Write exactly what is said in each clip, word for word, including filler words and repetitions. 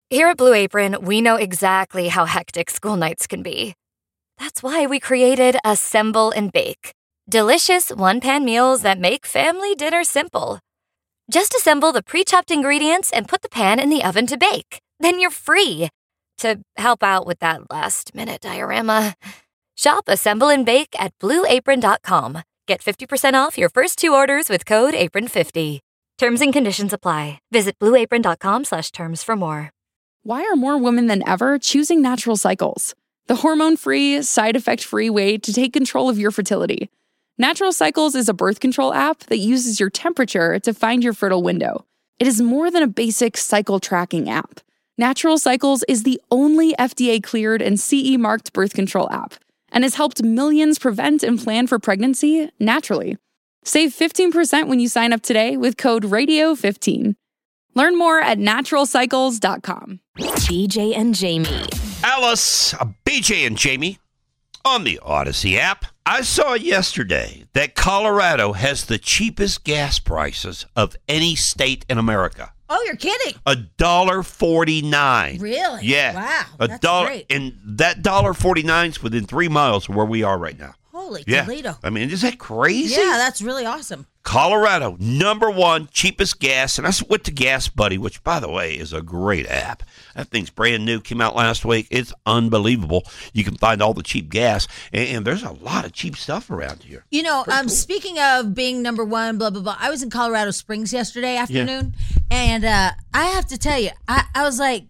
Here at Blue Apron, we know exactly how hectic school nights can be. That's why we created Assemble and Bake. Delicious one-pan meals that make family dinner simple. Just assemble the pre-chopped ingredients and put the pan in the oven to bake. Then you're free to help out with that last-minute diorama. Shop Assemble and Bake at blue apron dot com. Get fifty percent off your first two orders with code apron fifty. Terms and conditions apply. Visit blue apron dot com slash terms for more. Why are more women than ever choosing Natural Cycles? The hormone-free, side-effect-free way to take control of your fertility. Natural Cycles is a birth control app that uses your temperature to find your fertile window. It is more than a basic cycle tracking app. Natural Cycles is the only F D A-cleared and C E-marked birth control app and has helped millions prevent and plan for pregnancy naturally. Save fifteen percent when you sign up today with code radio fifteen. Learn more at natural cycles dot com. B J and Jamie. Alice, B J and Jamie on the Odyssey app. I saw yesterday that Colorado has the cheapest gas prices of any state in America. Oh, you're kidding. A dollar forty-nine. Really? Yeah. Wow. A that's dollar, great. and that dollar forty-nine is within three miles of where we are right now. Holy Yeah. Toledo. I mean, is that crazy? Yeah, that's really awesome. Colorado, number one, cheapest gas. And I went to Gas Buddy, which, by the way, is a great app. That thing's brand new, came out last week. It's unbelievable. You can find all the cheap gas, and, and there's a lot of cheap stuff around here. You know, um, cool. Speaking of being number one, blah, blah, blah, I was in Colorado Springs yesterday afternoon, yeah. and uh, I have to tell you, I, I was like,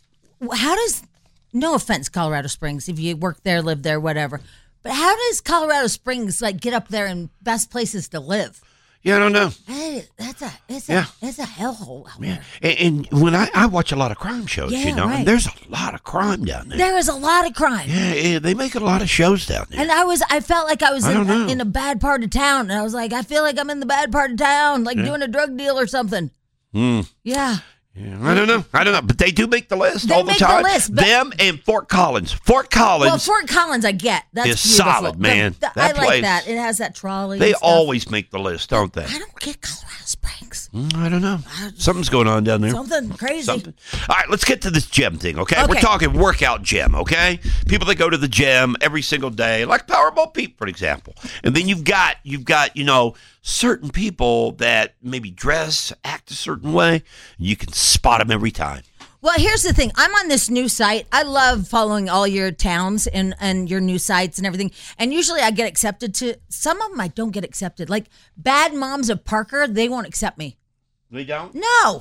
how does, no offense, Colorado Springs, if you work there, live there, whatever, but how does Colorado Springs, like, get up there in best places to live? Yeah, I don't know. Hey, that's a it's yeah. a it's a hellhole out yeah. there. And, and when I, I watch a lot of crime shows, yeah, you know, right. and there's a lot of crime down there. There is a lot of crime. Yeah, yeah, they make a lot of shows down there. And I was I felt like I was I in, don't know. in a bad part of town, and I was like, I feel like I'm in the bad part of town, like yeah. doing a drug deal or something. Mm. Yeah. Yeah, I don't know. I don't know. But they do make the list they all the make time. The list, Them and Fort Collins. Fort Collins. Well, Fort Collins, I get. That's is beautiful. solid, man. The, the, that I like place, that. It has that trolley. They and stuff. always make the list, don't they? I don't get Colorado Springs. Mm, I don't know. Something's going on down there. Something crazy. Something. All right, let's get to this gym thing, okay? okay? We're talking workout gym, okay? People that go to the gym every single day, like Powerball Pete, for example. And then you've got, you've got, you know, certain people that maybe dress, act a certain way. You can spot them every time. Well, here's the thing. I'm on this new site. I love following all your towns and, and your new sites and everything. And usually I get accepted to, some of them I don't get accepted. Like Bad Moms of Parker, they won't accept me. They don't? No.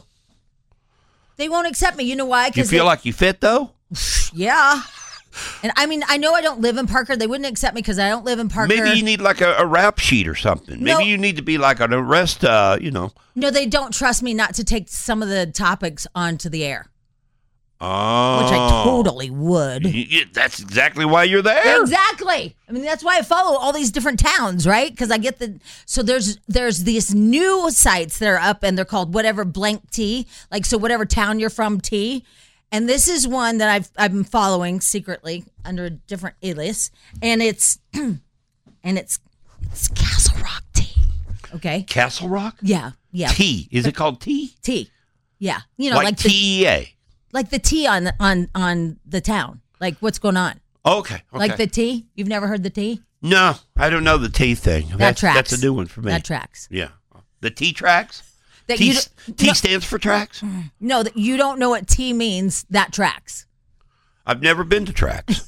They won't accept me. You know why? You feel they, like you fit, though? Yeah. And I mean, I know I don't live in Parker. They wouldn't accept me because I don't live in Parker. Maybe you need like a, a rap sheet or something. No. Maybe you need to be like an arrest, uh, you know. No, they don't trust me not to take some of the topics onto the air. Oh. Which I totally would. Yeah, that's exactly why you're there. Exactly. I mean, that's why I follow all these different towns, right? Because I get the so there's there's these new sites that are up, and they're called whatever blank T, like so whatever town you're from T. And this is one that I've I've been following secretly under a different alias, and it's and it's it's Castle Rock T. Okay. Castle Rock? Yeah. Yeah. T. Is it called T? T. Yeah. You know, like, like T E A. Like the T on on on the town. Like what's going on? Okay, okay. Like the T? You've never heard the T? No, I don't know the T thing. That that's, tracks. That's a new one for me. That tracks. Yeah. The T tracks? That T, you T no, stands for tracks? No, that you don't know what T means. That tracks. I've never been to tracks.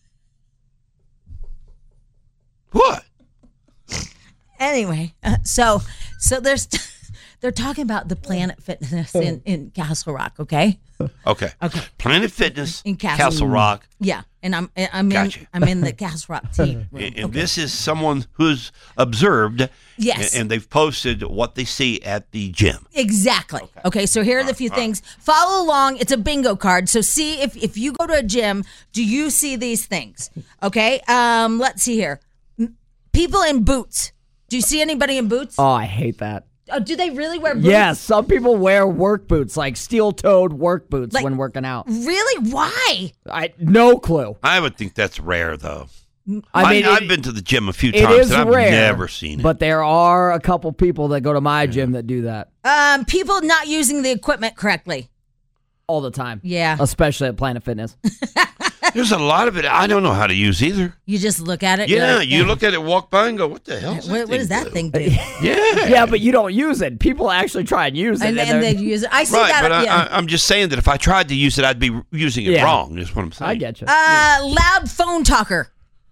What? Anyway, uh, so so there's they're talking about the Planet Fitness in, in Castle Rock, okay? Okay. Okay. Planet Fitness in Castle, Castle Rock. Yeah, and I'm I'm gotcha. in I'm in the Castle Rock team. And, and okay. this is someone who's observed. Yes. And, and they've posted what they see at the gym. Exactly. Okay, okay so here are the few things. Follow along. It's a bingo card. So see if, if you go to a gym, do you see these things? Okay. Um. Let's see here. People in boots. Do you see anybody in boots? Oh, I hate that. Oh, do they really wear boots? Yeah, some people wear work boots, like steel-toed work boots like, when working out. Really? Why? I no clue. I would think that's rare, though. I mean, I, it, I've been to the gym a few it times, is and I've rare, never seen it. But there are a couple people that go to my gym that do that. Um, people not using the equipment correctly. all the time. Yeah. Especially at Planet Fitness. There's a lot of it I don't know how to use either. You just look at it. you're Yeah, like, you look at it, walk by, and go, "What the hell? What, what does that thing do? Yeah, Yeah, but you don't use it. People actually try and use it. And, and and they're- they use it. I see Right, that. but I, yeah. I, I'm just saying that if I tried to use it, I'd be using it Yeah. wrong. Is what I'm saying. I get you. uh, loud phone talker.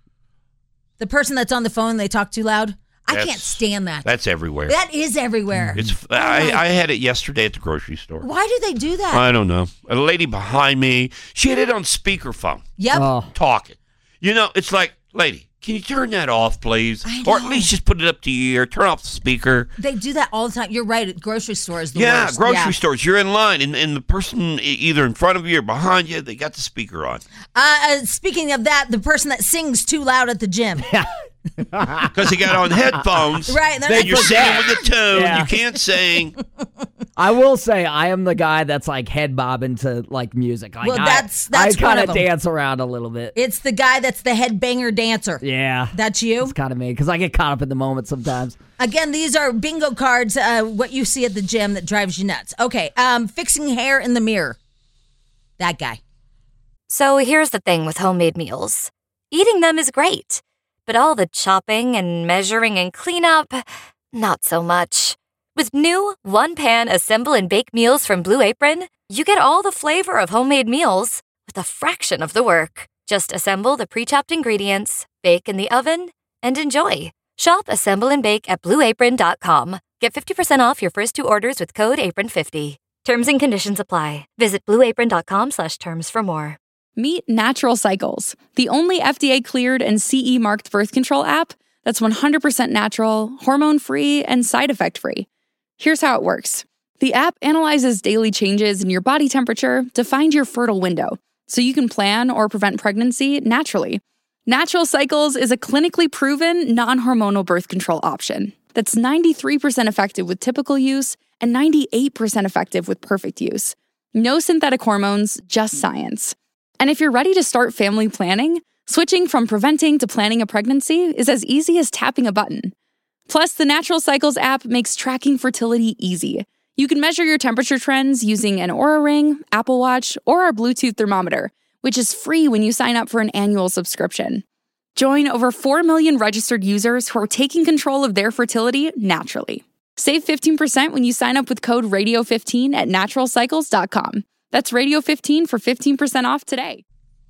The person that's on the phone, they talk too loud. I That's- can't stand that. That's everywhere. That is everywhere. It's. I, I had it yesterday at the grocery store. Why do they do that? I don't know. A lady behind me, she had it on speakerphone, Yep. Oh. talking. You know, it's like, lady, can you turn that off, please? I Or at know. least just put it up to your ear. Turn off the speaker. They do that all the time. You're right. At grocery stores, the Yeah, worst. grocery Yeah. stores. You're in line, and, and the person e- either in front of you or behind you, they got the speaker on. Uh, uh, speaking of that, the person that sings too loud at the gym. Because they got on headphones. Right, they're Then like- you're singing with the tune. Yeah. You can't sing. I will say I am the guy that's like head bobbing to like music. Like, Well, I- that's- that's I kind one of of 'em. dance around a little bit. It's the guy that's the headbanger dancer. Yeah, That's you? it's kind of me because I get caught up in the moment sometimes. Again, these are bingo cards, uh, what you see at the gym that drives you nuts. Okay, um, fixing hair in the mirror. That guy. So here's the thing with homemade meals. Eating them is great, but all the chopping and measuring and cleanup, not so much. With new one-pan assemble and bake meals from Blue Apron, you get all the flavor of homemade meals with a fraction of the work. Just assemble the pre-chopped ingredients, bake in the oven, and enjoy. Shop Assemble and Bake at blue apron dot com. Get fifty percent off your first two orders with code apron fifty. Terms and conditions apply. Visit blue apron dot com slash terms for more. Meet Natural Cycles, the only F D A-cleared and C E marked birth control app that's one hundred percent natural, hormone-free, and side effect-free. Here's how it works. The app analyzes daily changes in your body temperature to find your fertile window, so you can plan or prevent pregnancy naturally. Natural Cycles is a clinically proven, non-hormonal birth control option that's ninety-three percent effective with typical use and ninety-eight percent effective with perfect use. No synthetic hormones, just science. And if you're ready to start family planning, switching from preventing to planning a pregnancy is as easy as tapping a button. Plus, the Natural Cycles app makes tracking fertility easy. You can measure your temperature trends using an Oura Ring, Apple Watch, or our Bluetooth thermometer, which is free when you sign up for an annual subscription. Join over four million registered users who are taking control of their fertility naturally. Save fifteen percent when you sign up with code radio fifteen at natural cycles dot com. That's radio fifteen for fifteen percent off today.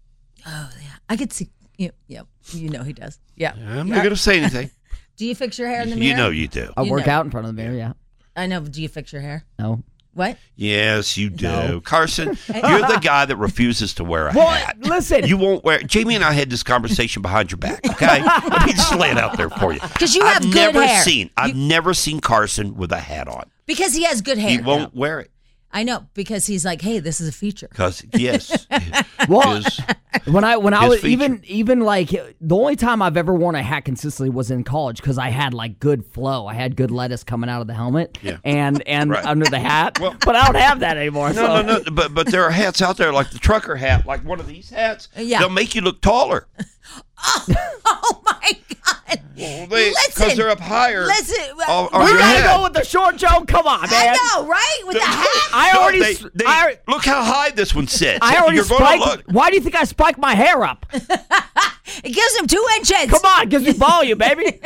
Oh, yeah. I could see. You, yeah, you know he does. Yeah. I'm not going to say anything. Do you fix your hair in the mirror? You know you do. I You work know. out in front of the mirror. Yeah. I know. but Do you fix your hair? No. What? Yes, you do. No. Carson, you're the guy that refuses to wear a Well, hat. listen. You won't wear. Jamie and I had this conversation behind your back. Okay, let me just lay it out there for you. 'Cause you have I've good never hair. seen. I've never seen Carson with a hat on. Because he has good hair. He won't wear it I know. Because he's like, hey, this is a feature. because yes, Well, his- when I when I his was feature. even even like the only time I've ever worn a hat consistently was in college because I had like good flow. I had good lettuce coming out of the helmet Yeah. and and Right. under the hat. Well- but I don't have that anymore. no, so. no, no. But but there are hats out there like the trucker hat, like one of these hats. Yeah. They'll make you look taller. Oh, my God. Well, they because Listen. they're up higher. Listen. on- on We your gotta head. go with the short joke. Come on, man. I know, right? With the hat. I No, already they- s- they- I- look how high this one sits. I already You're going to look. spiked. Why do you think I spiked my hair up? It gives him two inches. Come on, gives me volume, baby.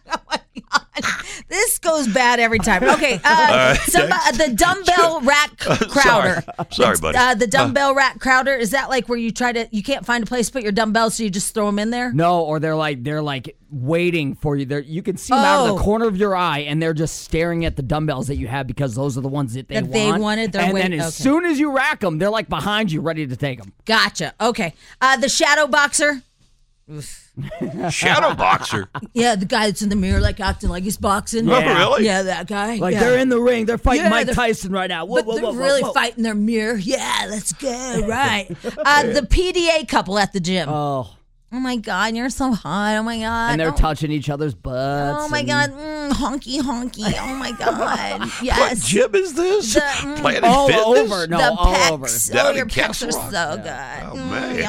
This goes bad every time. Okay, uh, right, some, uh, the dumbbell rack crowder. Sorry, The- buddy. Uh, the dumbbell rack crowder, is that like where you try to, you can't find a place to put your dumbbells, so you just throw them in there? No, or they're like they're like waiting for you. They're, you can see them out of Oh. the corner of your eye, and they're just staring at the dumbbells that you have because those are the ones that they That want. they wanted, they're and waiting- then as okay. soon as you rack them, they're like behind you, ready to take them. Gotcha. Okay. Uh, the shadow boxer. Shadow boxer. Yeah, the guy that's in the mirror, like acting like he's boxing. Oh, Yeah. really? Yeah, that guy. Like yeah. they're in the ring, they're fighting Yeah, Mike they're- Tyson right now. Whoa, But whoa, they're whoa, whoa, really whoa. fighting their mirror. Yeah, let's go. Right. Uh, the P D A couple at the gym. Oh, Oh my God, you're so hot. Oh my God. and they're oh, touching each other's butts. oh my and- God. Mm, honky, honky. Oh my God. What Yes. gym is this? The, mm, Planet all Fitness? over. No, the all pecs. over. Oh, Down your in pecs Castle are Rock. so good. Oh, Mm, man.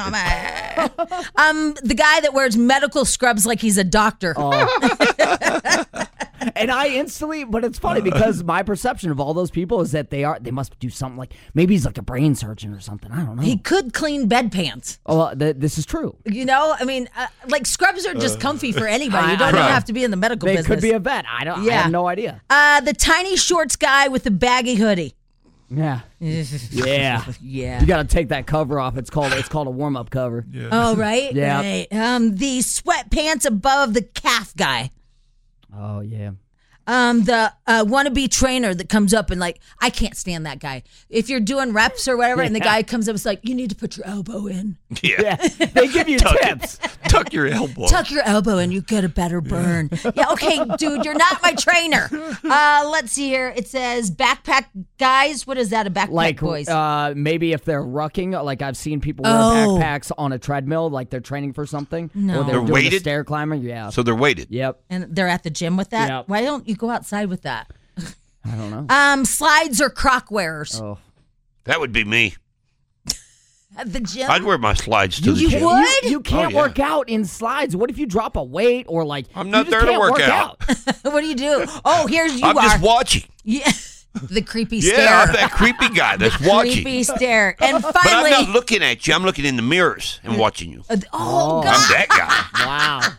yummy. um, the guy that wears medical scrubs like he's a doctor. Oh. And I instantly, but it's funny because my perception of all those people is that they are, they must do something like, maybe he's like a brain surgeon or something. I don't know. He could clean bedpans. Oh, uh, th- this is true. You know, I mean, uh, like scrubs are just comfy for anybody. You don't I- even right. have to be in the medical They business. could be a vet. I don't. I Yeah. have no idea. uh, the tiny shorts guy with the baggy hoodie. Yeah. Yeah. Yeah. You got to take that cover off. It's called. It's called a warm up cover. Yeah. Oh, right? Yeah. Right. Um, the sweatpants above the calf guy. Oh yeah. Um, the uh, wannabe trainer that comes up and like, I can't stand that guy. If you're doing reps or whatever, and the guy comes up, it's like, you need to put your elbow in. Yeah. Yeah. They give you Tuck tips. it. Tuck your elbow. Tuck your elbow in, you get a better burn. Yeah, okay, dude, you're not my trainer. Uh, let's see here. It says backpack guys. What is that? A backpack Like boys? uh, maybe if they're rucking, like I've seen people wear Oh. backpacks on a treadmill, like they're training for something, No. or they're, They're doing a weighted? stair climber. Yeah. So they're weighted. Yep. and they're at the gym with that. Yep. Why don't you go outside with that? I don't know. Um, slides or croc wearers oh. That would be me. at the gym. I'd wear my slides to the you gym. would? You, you can't Oh, yeah. work out in slides. What if you drop a weight or like? I'm you not just there to can't work out. What do you do? Oh, here's you I'm are. just watching. Yeah. The creepy Yeah, stare. I'm that creepy guy that's watching. Creepy stare. And But I'm finally, not looking at you. I'm looking in the mirrors and watching you. oh, Oh. God, I'm that guy. Wow.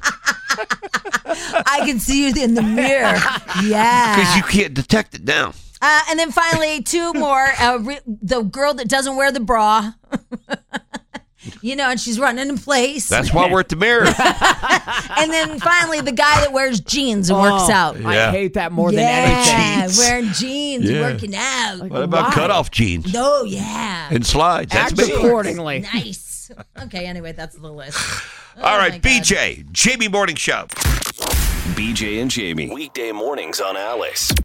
I can see you in the mirror. Yeah. Because you can't detect it down. Uh, and then finally, two more. Uh, re- the girl that doesn't wear the bra. You know, and she's running in place. That's why we're at the mirror. And then finally, the guy that wears jeans and works Oh, out. I Yeah. hate that more than Yeah, anything. Jeans. wearing jeans, Yeah. working out. What about Why? cutoff jeans Oh, yeah. and slides? That's Act me. accordingly. Nice. Okay, anyway, that's the list. Oh, All my right, God. B J, Jamie Morning Show. B J and Jamie. Weekday mornings on Alice.